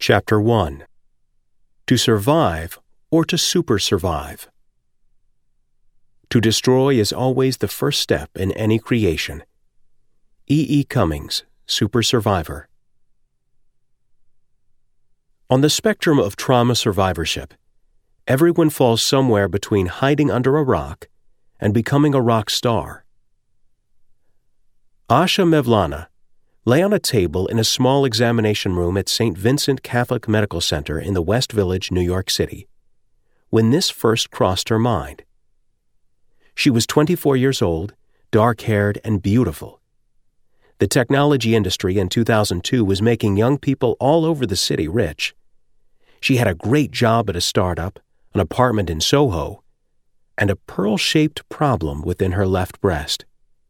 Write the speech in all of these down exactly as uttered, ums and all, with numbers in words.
Chapter one. To survive or to super-survive. To destroy is always the first step in any creation. E. E. Cummings, Super Survivor. On the spectrum of trauma survivorship, everyone falls somewhere between hiding under a rock and becoming a rock star. Asha Mevlana lay on a table in a small examination room at Saint Vincent Catholic Medical Center in the West Village, New York City, when this first crossed her mind. She was twenty-four years old, dark-haired, and beautiful. The technology industry in two thousand two was making young people all over the city rich. She had a great job at a startup, an apartment in Soho, and a pearl-shaped problem within her left breast.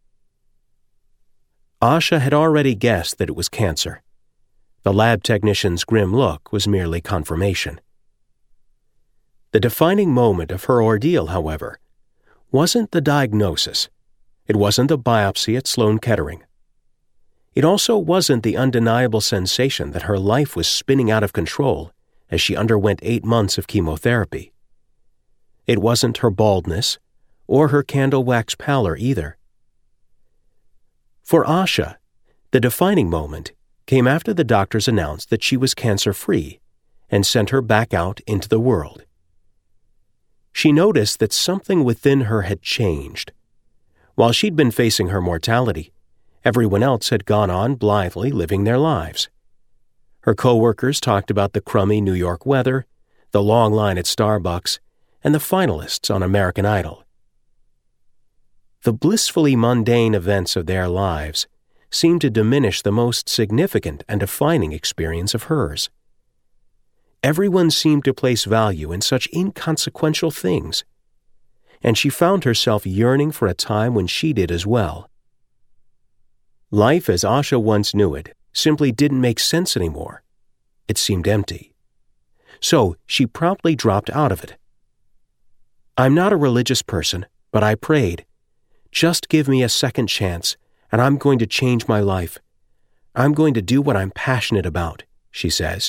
Asha had already guessed that it was cancer. The lab technician's grim look was merely confirmation. The defining moment of her ordeal, however, wasn't the diagnosis. It wasn't the biopsy at Sloan Kettering. It also wasn't the undeniable sensation that her life was spinning out of control as she underwent eight months of chemotherapy. It wasn't her baldness or her candle wax pallor either. For Asha, the defining moment came after the doctors announced that she was cancer-free and sent her back out into the world. She noticed that something within her had changed. While she'd been facing her mortality, everyone else had gone on blithely living their lives. Her co-workers talked about the crummy New York weather, the long line at Starbucks, and the finalists on American Idol. The blissfully mundane events of their lives seemed to diminish the most significant and defining experience of hers. Everyone seemed to place value in such inconsequential things, and she found herself yearning for a time when she did as well. Life as Asha once knew it simply didn't make sense anymore. It seemed empty. So she promptly dropped out of it. "I'm not a religious person, but I prayed. Just give me a second chance, and I'm going to change my life. I'm going to do what I'm passionate about," she says.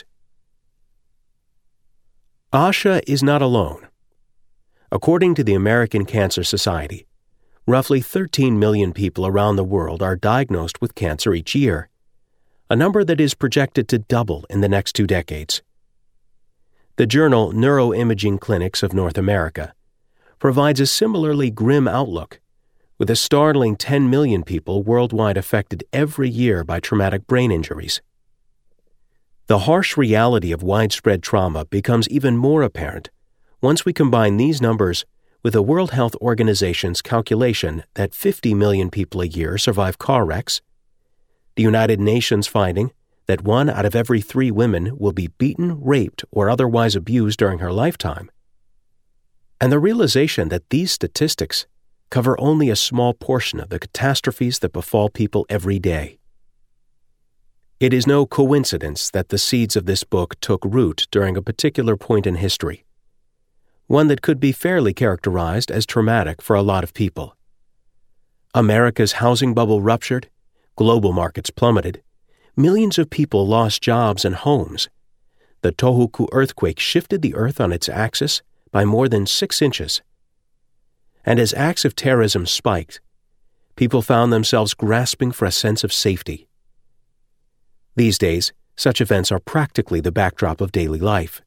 Asha is not alone. According to the American Cancer Society, roughly thirteen million people around the world are diagnosed with cancer each year, a number that is projected to double in the next two decades. The journal Neuroimaging Clinics of North America provides a similarly grim outlook, with a startling ten million people worldwide affected every year by traumatic brain injuries. The harsh reality of widespread trauma becomes even more apparent once we combine these numbers with the World Health Organization's calculation that fifty million people a year survive car wrecks, the United Nations finding that one out of every three women will be beaten, raped, or otherwise abused during her lifetime, and the realization that these statistics cover only a small portion of the catastrophes that befall people every day. It is no coincidence that the seeds of this book took root during a particular point in history, one that could be fairly characterized as traumatic for a lot of people. America's housing bubble ruptured, global markets plummeted, millions of people lost jobs and homes. The Tohoku earthquake shifted the earth on its axis by more than six inches. And as acts of terrorism spiked, people found themselves grasping for a sense of safety. These days, such events are practically the backdrop of daily life.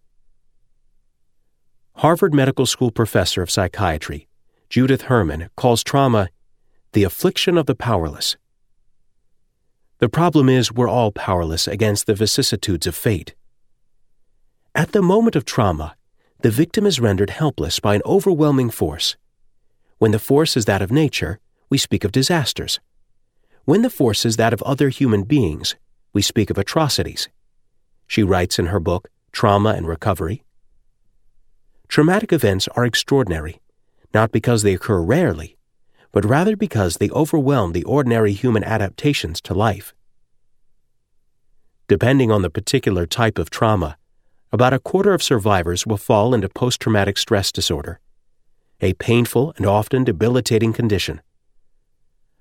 Harvard Medical School professor of psychiatry, Judith Herman, calls trauma the affliction of the powerless. The problem is we're all powerless against the vicissitudes of fate. At the moment of trauma, the victim is rendered helpless by an overwhelming force. When the force is that of nature, we speak of disasters. When the force is that of other human beings, we speak of atrocities. She writes in her book, Trauma and Recovery. Traumatic events are extraordinary, not because they occur rarely, but rather because they overwhelm the ordinary human adaptations to life. Depending on the particular type of trauma, about a quarter of survivors will fall into post-traumatic stress disorder, a painful and often debilitating condition.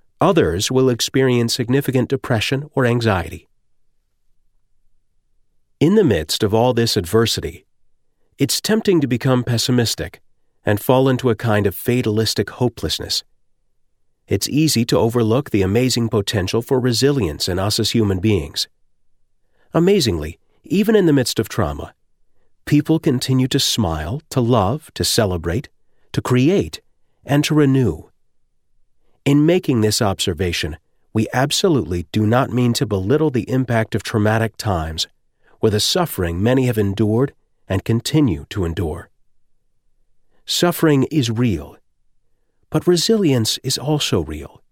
Others will experience significant depression or anxiety. In the midst of all this adversity, it's tempting to become pessimistic and fall into a kind of fatalistic hopelessness. It's easy to overlook the amazing potential for resilience in us as human beings. Amazingly, even in the midst of trauma, people continue to smile, to love, to celebrate, to create, and to renew. In making this observation, we absolutely do not mean to belittle the impact of traumatic times or the suffering many have endured and continue to endure. Suffering is real, but resilience is also real.